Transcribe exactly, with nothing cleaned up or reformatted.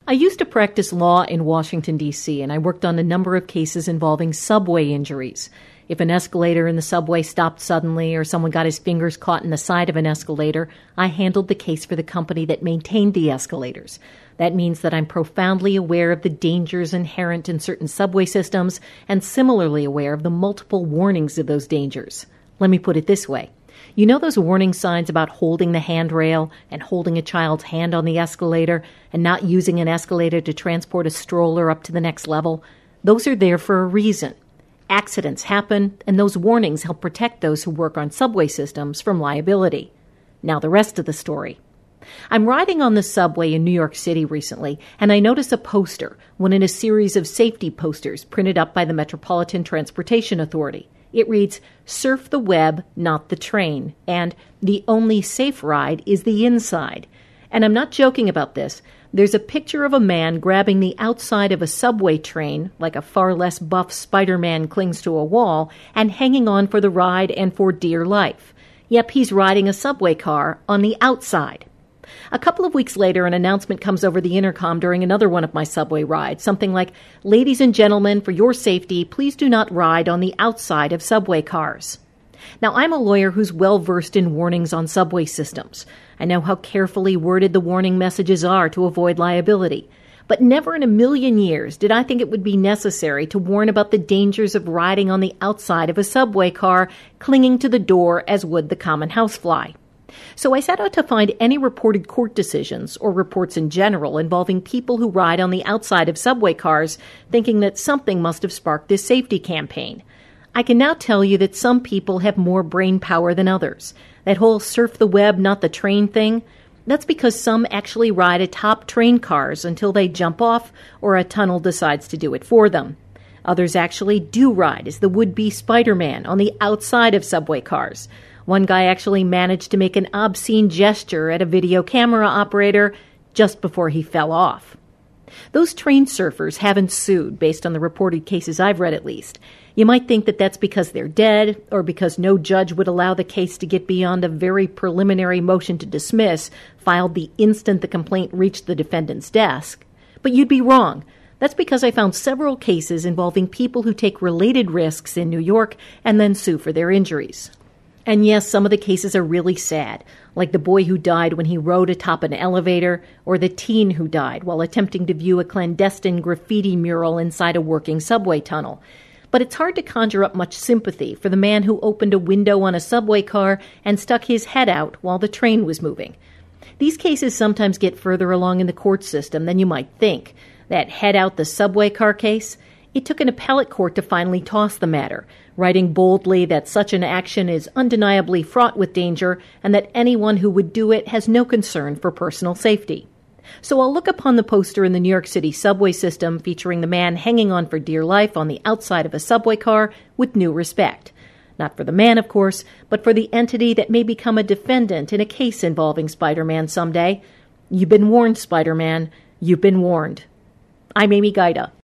I used to practice law in Washington, D C, and I worked on a number of cases involving subway injuries. If an escalator in the subway stopped suddenly or someone got his fingers caught in the side of an escalator, I handled the case for the company that maintained the escalators. That means that I'm profoundly aware of the dangers inherent in certain subway systems and similarly aware of the multiple warnings of those dangers. Let me put it this way. You know those warning signs about holding the handrail and holding a child's hand on the escalator and not using an escalator to transport a stroller up to the next level? Those are there for a reason. Accidents happen, and those warnings help protect those who work on subway systems from liability. Now the rest of the story. I'm riding on the subway in New York City recently, and I notice a poster, one in a series of safety posters printed up by the Metropolitan Transportation Authority. It reads, "Surf the web, not the train," and "The only safe ride is the inside." And I'm not joking about this. There's a picture of a man grabbing the outside of a subway train, like a far less buff Spider-Man clings to a wall, and hanging on for the ride and for dear life. Yep, he's riding a subway car on the outside. A couple of weeks later, an announcement comes over the intercom during another one of my subway rides, something like, "Ladies and gentlemen, for your safety, please do not ride on the outside of subway cars." Now, I'm a lawyer who's well-versed in warnings on subway systems. I know how carefully worded the warning messages are to avoid liability. But never in a million years did I think it would be necessary to warn about the dangers of riding on the outside of a subway car, clinging to the door as would the common housefly. So I set out to find any reported court decisions, or reports in general, involving people who ride on the outside of subway cars, thinking that something must have sparked this safety campaign. I can now tell you that some people have more brain power than others. That whole surf the web, not the train thing, that's because some actually ride atop train cars until they jump off or a tunnel decides to do it for them. Others actually do ride as the would-be Spider-Man on the outside of subway cars. One guy actually managed to make an obscene gesture at a video camera operator just before he fell off. Those train surfers haven't sued, based on the reported cases I've read at least. You might think that that's because they're dead, or because no judge would allow the case to get beyond a very preliminary motion to dismiss, filed the instant the complaint reached the defendant's desk. But you'd be wrong. That's because I found several cases involving people who take related risks in New York and then sue for their injuries. And yes, some of the cases are really sad, like the boy who died when he rode atop an elevator, or the teen who died while attempting to view a clandestine graffiti mural inside a working subway tunnel. But it's hard to conjure up much sympathy for the man who opened a window on a subway car and stuck his head out while the train was moving. These cases sometimes get further along in the court system than you might think. That head out the subway car case, it took an appellate court to finally toss the matter, writing boldly that such an action is undeniably fraught with danger and that anyone who would do it has no concern for personal safety. So I'll look upon the poster in the New York City subway system featuring the man hanging on for dear life on the outside of a subway car with new respect. Not for the man, of course, but for the entity that may become a defendant in a case involving Spider-Man someday. You've been warned, Spider-Man. You've been warned. I'm Amy Gaida.